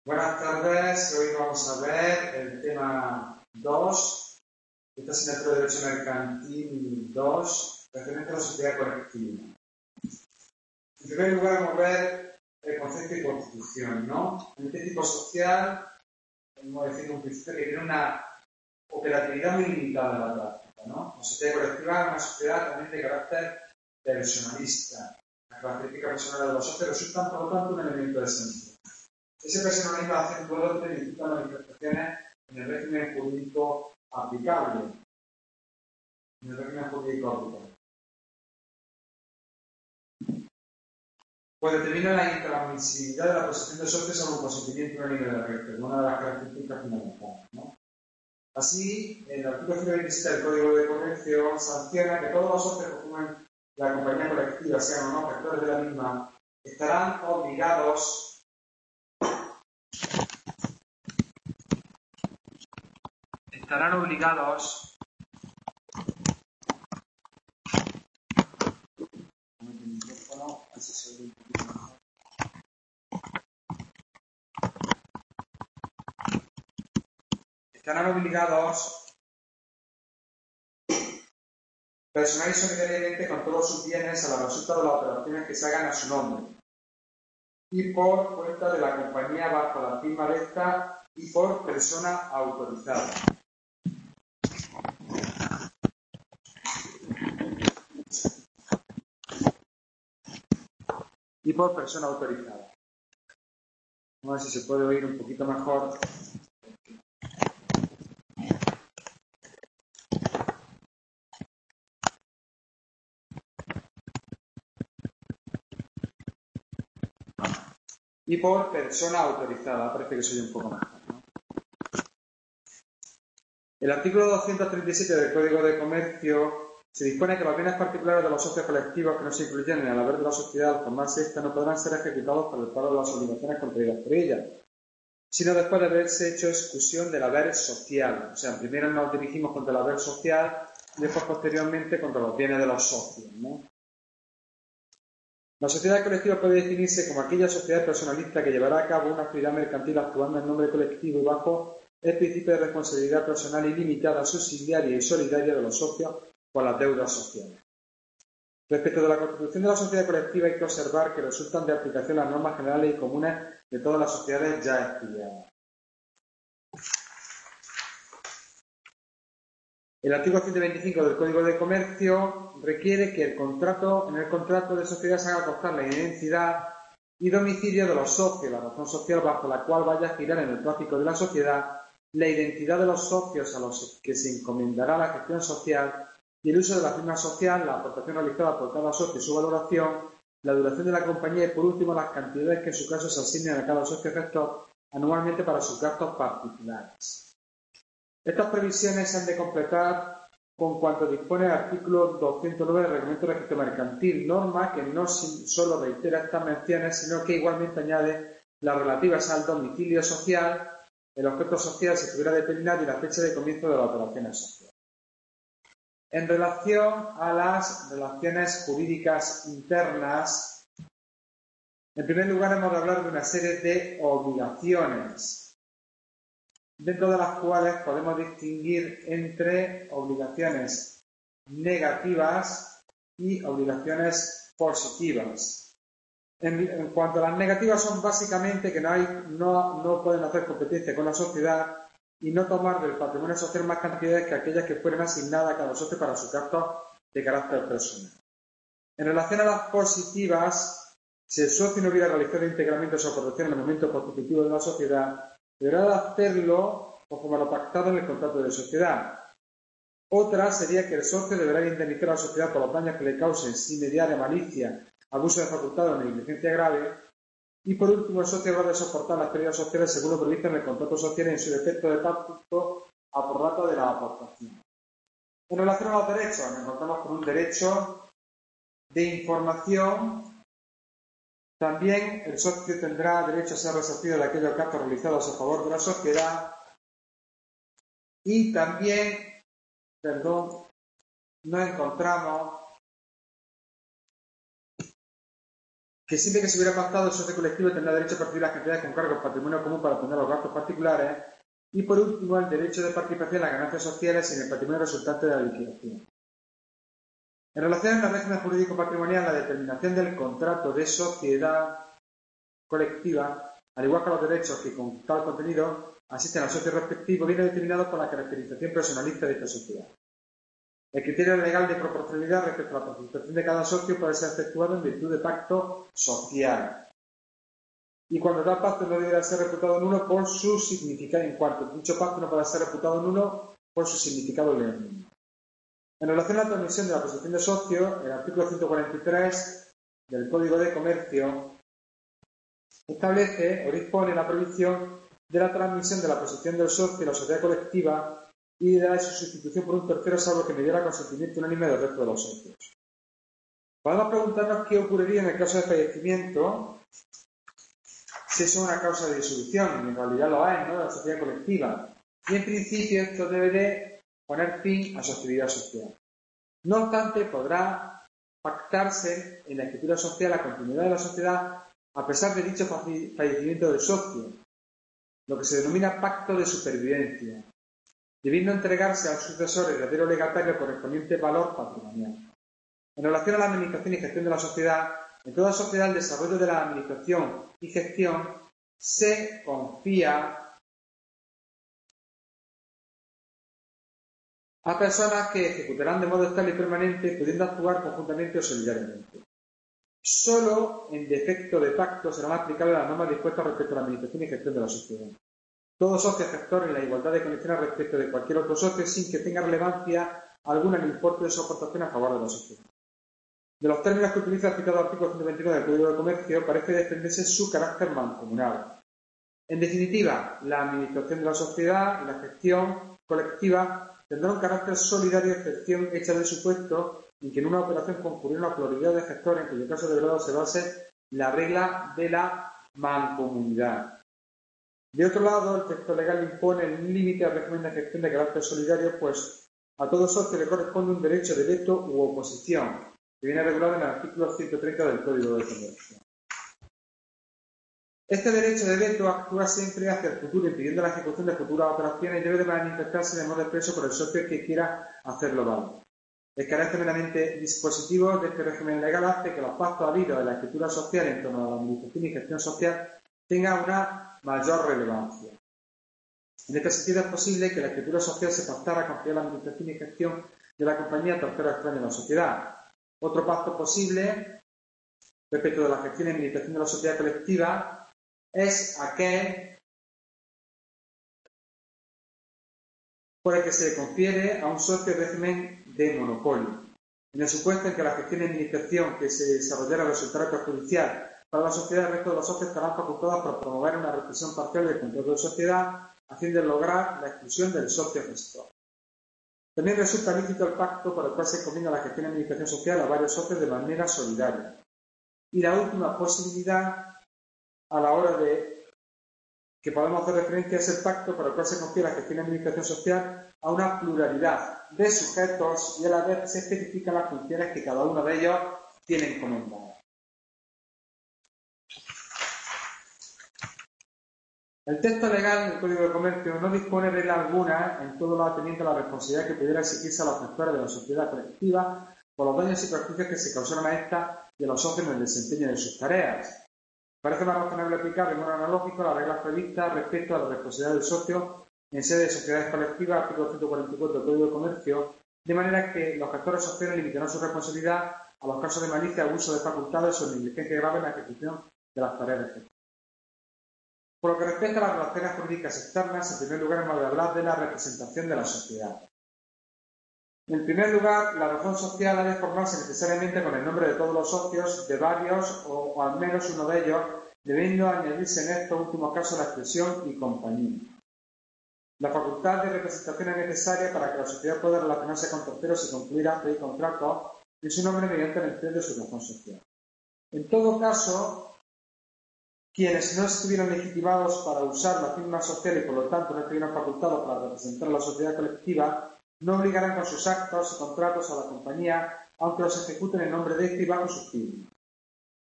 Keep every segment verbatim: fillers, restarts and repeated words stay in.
Buenas tardes, hoy vamos a ver el tema dos, esta asignatura de Derecho Mercantil dos, referente a la sociedad colectiva. En primer lugar, vamos a ver el concepto de constitución, ¿no? En este tipo social, como decir, un principio que tiene una operatividad muy limitada en la práctica, ¿no? La sociedad colectiva es una sociedad también de carácter personalista. Las características personales de los socios resultan, por lo tanto, un elemento esencial. Ese personalismo acentuado de distintas manifestaciones en el régimen jurídico aplicable. En el régimen jurídico aplicable. Pues determina la intransmisibilidad de la posesión de socios sobre un consentimiento unánime de registro, una de las características fundamentales, ¿no? Así, el artículo ciento veintisiete del Código de Comercio sanciona que todos los socios que conforman la compañía colectiva, sean o no gestores de la misma, estarán obligados estarán obligados estarán obligados personal y solidariamente con todos sus bienes a la resulta de las operaciones que se hagan a su nombre y por cuenta de la compañía bajo la firma de esta y por persona autorizada. Y por persona autorizada. Vamos a ver si se puede oír un poquito mejor. Y por persona autorizada. Parece que soy un poco mejor, ¿no? El artículo doscientos treinta y siete del Código de Comercio se dispone que los bienes particulares de los socios colectivos que no se incluyen en el haber de la sociedad al formarse esta no podrán ser ejecutados por el pago de las obligaciones contraídas por ella, sino después de haberse hecho exclusión del haber social. O sea, primero nos dirigimos contra el haber social y después posteriormente contra los bienes de los socios, ¿no? La sociedad colectiva puede definirse como aquella sociedad personalista que llevará a cabo una actividad mercantil actuando en nombre colectivo y bajo el principio de responsabilidad personal ilimitada, subsidiaria y solidaria de los socios por las deudas sociales. Respecto de la constitución de la sociedad colectiva hay que observar que resultan de aplicación las normas generales y comunes de todas las sociedades ya estudiadas. El artículo ciento veinticinco del Código de Comercio requiere que el contrato, en el contrato de sociedad se haga constar la identidad y domicilio de los socios, la razón social bajo la cual vaya a girar en el tráfico de la sociedad, la identidad de los socios a los que se encomendará la gestión social y el uso de la firma social, la aportación realizada por cada socio y su valoración, la duración de la compañía y, por último, las cantidades que en su caso se asignen a cada socio gestor anualmente para sus gastos particulares. Estas previsiones se han de completar con cuanto dispone el artículo doscientos nueve del Reglamento de Registro Mercantil, norma que no solo reitera estas menciones, sino que igualmente añade las relativas al domicilio social, el objeto social se estuviera determinado y la fecha de comienzo de las operaciones sociales. En relación a las relaciones jurídicas internas, en primer lugar hemos de hablar de una serie de obligaciones, dentro de las cuales podemos distinguir entre obligaciones negativas y obligaciones positivas. En, en cuanto a las negativas, son básicamente que no, hay, no, no pueden hacer competencia con la sociedad y no tomar del patrimonio social más cantidades que aquellas que fueran asignadas a cada socio para sus gastos de carácter personal. En relación a las positivas, si el socio no hubiera realizado íntegramente su aportación en el momento constitutivo de la sociedad, deberá de hacerlo conforme a lo pactado en el contrato de sociedad. Otra sería que el socio deberá indemnizar a la sociedad por los daños que le causen sin mediar malicia, abuso de facultad o negligencia grave. Y por último, el socio habrá de soportar las pérdidas sociales según lo previsto en el contrato social y en su defecto de pacto a prorrata de la aportación. En relación a los derechos, nos encontramos con un derecho de información. También el socio tendrá derecho a ser resarcido de aquellos gastos realizados a favor de la sociedad y también, perdón, nos encontramos que siempre que se hubiera pactado el socio colectivo tendrá derecho a percibir las cantidades con cargo al patrimonio común para atender los gastos particulares. Y por último, el derecho de participación en las ganancias sociales y en el patrimonio resultante de la liquidación. En relación al régimen jurídico patrimonial, la determinación del contrato de sociedad colectiva, al igual que los derechos que con tal contenido asisten al socio respectivo, viene determinado por la caracterización personalista de esta sociedad. El criterio legal de proporcionalidad respecto a la participación de cada socio puede ser efectuado en virtud de pacto social. Y cuando tal pacto no deberá ser reputado nulo por su significado, en cuanto dicho pacto no pueda ser reputado nulo por su significado legal. En relación a la transmisión de la posición de socio, el artículo ciento cuarenta y tres del Código de Comercio establece o dispone la prohibición de la transmisión de la posición del socio y la sociedad colectiva y de su sustitución por un tercero, salvo que mediara consentimiento unánime del resto de los socios. Podemos preguntarnos qué ocurriría en el caso de fallecimiento si eso es una causa de disolución, y en realidad lo es, ¿no?, de la sociedad colectiva. Y en principio esto debe de poner fin a su actividad social. No obstante, podrá pactarse en la escritura social la continuidad de la sociedad a pesar de dicho fallecimiento del socio, lo que se denomina pacto de supervivencia, debiendo entregarse al sucesor heredero legatario correspondiente valor patrimonial. En relación a la administración y gestión de la sociedad, en toda sociedad el desarrollo de la administración y gestión se confía a personas que ejecutarán de modo estable y permanente, pudiendo actuar conjuntamente o solidariamente. Solo en defecto de pacto serán aplicables las normas dispuestas respecto a la administración y gestión de la sociedad. Todo socio gestor en la igualdad de condiciones respecto de cualquier otro socio sin que tenga relevancia alguna en el importe de su aportación a favor de la sociedad. De los términos que utiliza el citado artículo ciento veintinueve del Código de Comercio parece desprenderse su carácter mancomunal. En definitiva, la administración de la sociedad y la gestión colectiva tendrá un carácter solidario, excepción hecha del supuesto en que en una operación concurriera una pluralidad de gestores, en cuyo caso deberá observarse la regla de la mancomunidad. De otro lado, el texto legal impone un límite al régimen de gestión de carácter solidario, pues a todo socio le corresponde un derecho de veto u oposición, que viene regulado en el artículo ciento treinta del Código de Comercio. Este derecho de veto actúa siempre hacia el futuro, impidiendo la ejecución de futuras operaciones y debe de manifestarse de modo expreso por el socio que quiera hacerlo válido. El carácter meramente dispositivo de este régimen legal hace que los pactos habidos en la escritura social en torno a la administración y gestión social tengan una mayor relevancia. En este sentido es posible que la escritura social se pactara con la administración y gestión de la compañía tercera extraña en la sociedad. Otro pacto posible respecto de la gestión y administración de la sociedad colectiva es aquel por el que se confiere a un socio el régimen de monopolio. En el supuesto en que la gestión y administración que se desarrollara resultara perjudicial para la sociedad, el resto de los socios estarán facultados por promover una represión parcial del contrato de sociedad a fin de lograr la exclusión del socio gestor. También resulta lícito el pacto por el cual se combina la gestión y administración social a varios socios de manera solidaria. Y la última posibilidad a la hora de que podemos hacer referencia es el pacto por el cual se confiere la gestión y administración social a una pluralidad de sujetos y a la vez se especifican las funciones que cada uno de ellos tiene encomendadas. El texto legal del Código de Comercio no dispone regla alguna en todo lo atendiente a la responsabilidad que pudiera exigirse a los gestores de la sociedad colectiva por los daños y perjuicios que se causaron a esta y a los socios en el desempeño de sus tareas. Parece más razonable aplicar de modo analógico las reglas previstas respecto a la responsabilidad del socio en sede de sociedades colectivas, artículo ciento cuarenta y cuatro del Código de Comercio, de manera que los gestores sociales limitarán su responsabilidad a los casos de malicia, abuso de facultades o negligencia grave en la ejecución de las tareas de gestión. Por lo que respecta a las relaciones jurídicas externas, en primer lugar hemos de hablar de la representación de la sociedad. En primer lugar, la razón social ha de formarse necesariamente con el nombre de todos los socios, de varios o, o al menos uno de ellos, debiendo añadirse en estos últimos casos la expresión y compañía. La facultad de representación es necesaria para que la sociedad pueda relacionarse con terceros y concluir actos y contratos en su nombre mediante el empleo de su razón social. En todo caso, quienes no estuvieran legitimados para usar la firma social y por lo tanto no estuvieran facultados para representar a la sociedad colectiva, no obligarán con sus actos y contratos a la compañía, aunque los ejecuten en nombre de éste y bajo su firma.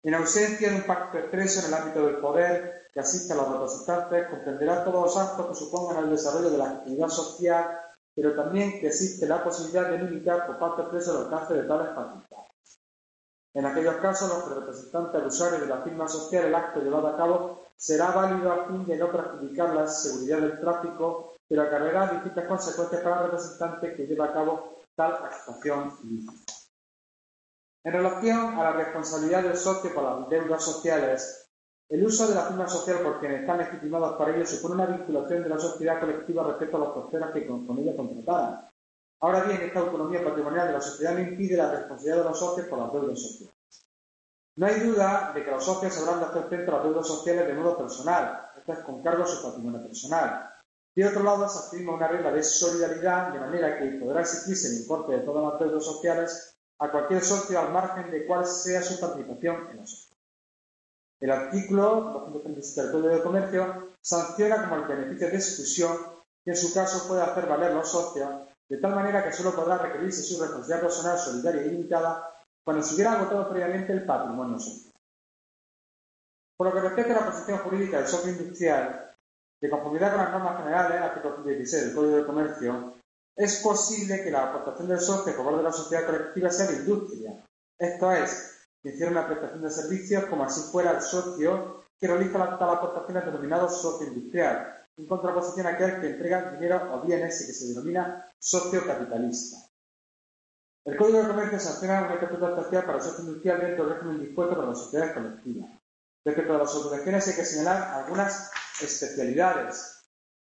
En ausencia de un pacto expreso en el ámbito del poder que asista a los representantes, comprenderá todos los actos que supongan el desarrollo de la actividad social, pero también que existe la posibilidad de limitar por pacto expreso el alcance de tales facultades. En aquellos casos, los que representantes al usuario de la firma social el acto llevado a cabo será válido a fin de no perjudicar la seguridad del tráfico, pero acarreará distintas consecuencias para el representante que lleva a cabo tal actuación ilícita. En relación a la responsabilidad del socio por las deudas sociales, el uso de la firma social por quienes están legitimados para ello supone una vinculación de la sociedad colectiva respecto a los terceros que con ella contrataran. Ahora bien, esta autonomía patrimonial de la sociedad no impide la responsabilidad de los socios por las deudas sociales. No hay duda de que los socios habrán de hacer frente a las deudas sociales de modo personal, esto es con cargo a su patrimonio personal. De otro lado, se afirma una regla de solidaridad, de manera que podrá exigirse el importe de todas las deudas sociales a cualquier socio al margen de cuál sea su participación en la sociedad. El artículo doscientos treinta y siete del Código de Comercio sanciona como el beneficio de exclusión que en su caso puede hacer valer los socios, de tal manera que solo podrá requerirse su responsabilidad personal solidaria y limitada cuando se hubiera agotado previamente el patrimonio social. Por lo que respecta a la posición jurídica del socio industrial, de conformidad con las normas generales, artículo ciento dieciséis del Código de Comercio, es posible que la aportación del socio a favor de la sociedad colectiva sea de industria, esto es, que hiciera una prestación de servicios como así fuera el socio que realiza la tal aportación denominado socio industrial, en contraposición a aquel que entrega dinero o bienes y que se denomina socio capitalista. El Código de Comercio sanciona un estatuto especial para el socio industrial dentro del régimen dispuesto para las sociedades colectivas. Respecto a las obligaciones hay que señalar algunas especialidades,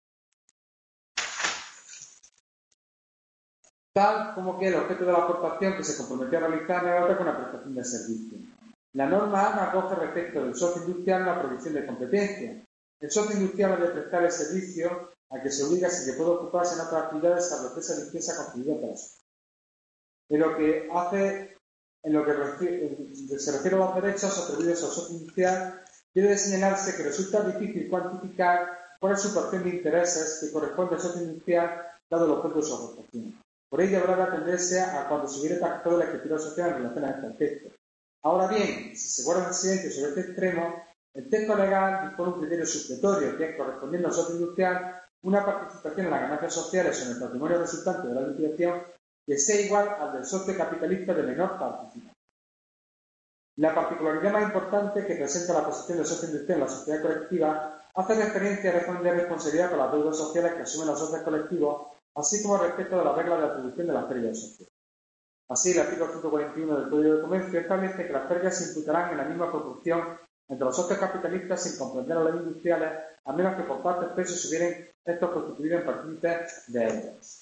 tal como que el objeto de la aportación que se comprometió a realizar no era otra que una prestación de servicio. La norma no acoge respecto del socio industrial una prohibición de competencia. El socio industrial ha de prestar el servicio a que se obliga sin que pueda ocuparse en otras actividades salvo que esa licencia concedida por la sociedad. En lo que hace, en lo que refiere, se refiere a los derechos atribuidos al socio industrial, debe señalarse que resulta difícil cuantificar cuál es su porción de intereses que corresponde al socio industrial dado el objeto de su aportación. Por ello habrá de atenderse a cuando se hubiera pactado la escritura social en relación a este aspecto. Ahora bien, si se guarda el silencio sobre este extremo, el texto legal dispone un criterio supletorio que es, correspondiendo al socio industrial, una participación en las ganancias sociales o en el patrimonio resultante de la liquidación que sea igual al del socio capitalista de menor participación. La particularidad más importante que presenta la posición del socio industrial en la sociedad colectiva hace referencia a responder responsabilidad con las deudas sociales que asumen los socios colectivos, así como respecto de la regla de atribución de las pérdidas sociales. Así, el artículo ciento cuarenta y uno del Código de Comercio establece que las pérdidas se imputarán en la misma proporción entre los socios capitalistas sin comprender a los industriales, a menos que por parte expreso se hubieran estos constituido en partícipes de ellas.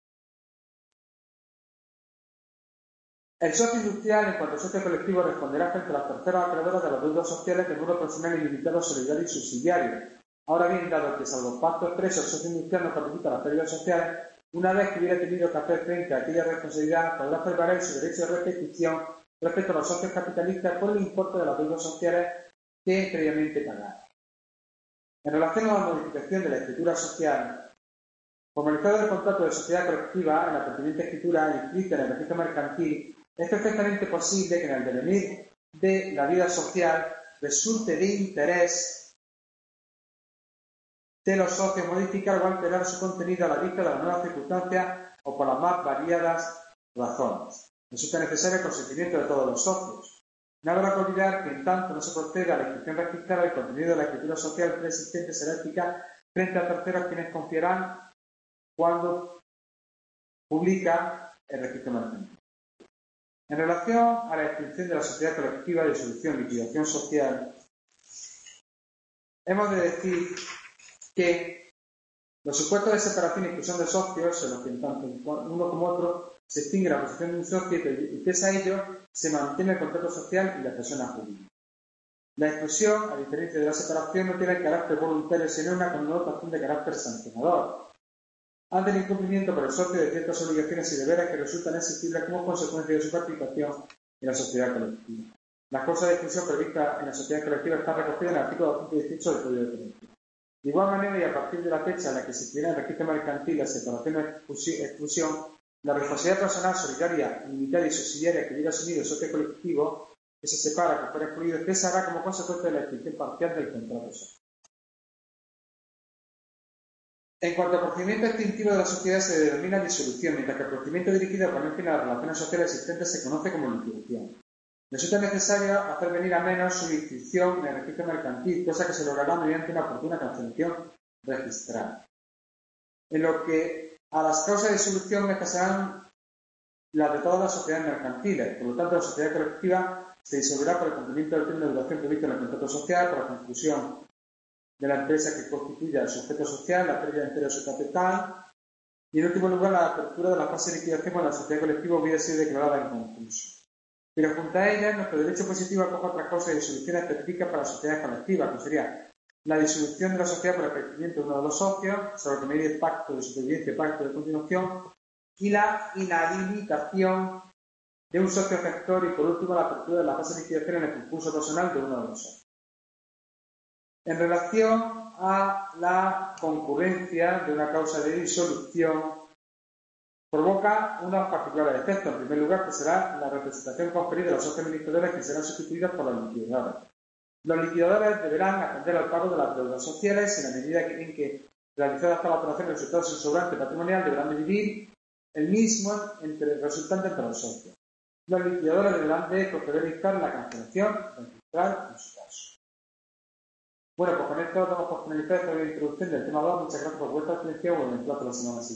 El socio industrial, en cuanto al socio colectivo, responderá frente a las terceras acreedoras de las deudas sociales de modo personal ilimitado, solidario y subsidiario. Ahora bien, dado que, salvo pacto expreso, el socio industrial no participa en las pérdidas sociales, una vez que hubiera tenido que hacer frente a aquella responsabilidad, podrá hacer valer su derecho de repetición respecto a los socios capitalistas por el importe de las deudas sociales que previamente pagaron. En relación a la modificación de la escritura social, formalizado el contrato de sociedad colectiva en la pertinente escritura inscrita en el registro mercantil, es perfectamente posible que en el devenir de la vida social resulte de interés de los socios modificar o alterar su contenido a la vista de las nuevas circunstancias o por las más variadas razones. Resulta necesario el consentimiento de todos los socios. No habrá que olvidar que en tanto no se proceda a la inscripción registrada, el contenido de la escritura social preexistente será eficaz frente a terceros quienes confiarán cuando publica el registro mercantil. En relación a la extinción de la sociedad colectiva, disolución, liquidación social, hemos de decir que los supuestos de separación y exclusión de socios, en los que tanto uno como otro se extingue la posición de un socio y pese a ello se mantiene el contrato social y la persona jurídica. La exclusión, a diferencia de la separación, no tiene carácter voluntario, sino una connotación de carácter sancionador, ante el incumplimiento por el socio de ciertas obligaciones y deberes que resultan exigibles como consecuencia de su participación en la sociedad colectiva. Las causas de exclusión previstas en la sociedad colectiva están recogidas en el artículo doscientos dieciocho del Código de Comercio. De igual manera, y a partir de la fecha en la que se inscribirá en el registro mercantil la separación o exclusión, la responsabilidad personal solidaria, limitada y subsidiaria que hubiera asumido el socio colectivo que se separa, que fuera excluido, cesará como consecuencia de la extinción parcial del contrato social. En cuanto al procedimiento extintivo de la sociedad se denomina disolución, mientras que el procedimiento dirigido a poner fin a las relaciones sociales existentes se conoce como liquidación. Resulta necesario hacer venir a menos su inscripción en el registro mercantil, cosa que se logrará mediante una oportuna cancelación registral. En lo que a las causas de disolución, estas serán las de todas las sociedades mercantiles. Por lo tanto, la sociedad colectiva se disolverá por el cumplimiento del término de duración previsto en el contrato social, por la conclusión de la empresa que constituya el sujeto social, la pérdida entera de su capital y, en último lugar, la apertura de la fase de liquidación cuando la sociedad colectiva hubiera sido declarada en concurso. Pero junto a ella, nuestro derecho positivo acoge otras causas de disolución específicas para las sociedades colectivas, que sería la disolución de la sociedad por el fallecimiento de uno de los socios, sobre que medie pacto de supervivencia y pacto de continuación, y la inhabilitación de un socio gestor y, por último, la apertura de la fase de liquidación en el concurso personal de uno de los socios. En relación a la concurrencia de una causa de disolución, provoca unos particulares efectos. En primer lugar, que será la representación conferida de los socios administradores, que serán sustituidos por los liquidadores. Los liquidadores deberán atender al pago de las deudas sociales en la medida en que, realizadas todas las operaciones resultados en sobrante patrimonial, deberán dividir el mismo entre el resultante entre los socios. Los liquidadores deberán de proceder a dictar la cancelación registral en su caso. Bueno, pues con esto damos por finalizar esta introducción del tema dos. Muchas gracias por vuestra atención y nos vemos la semana siguiente.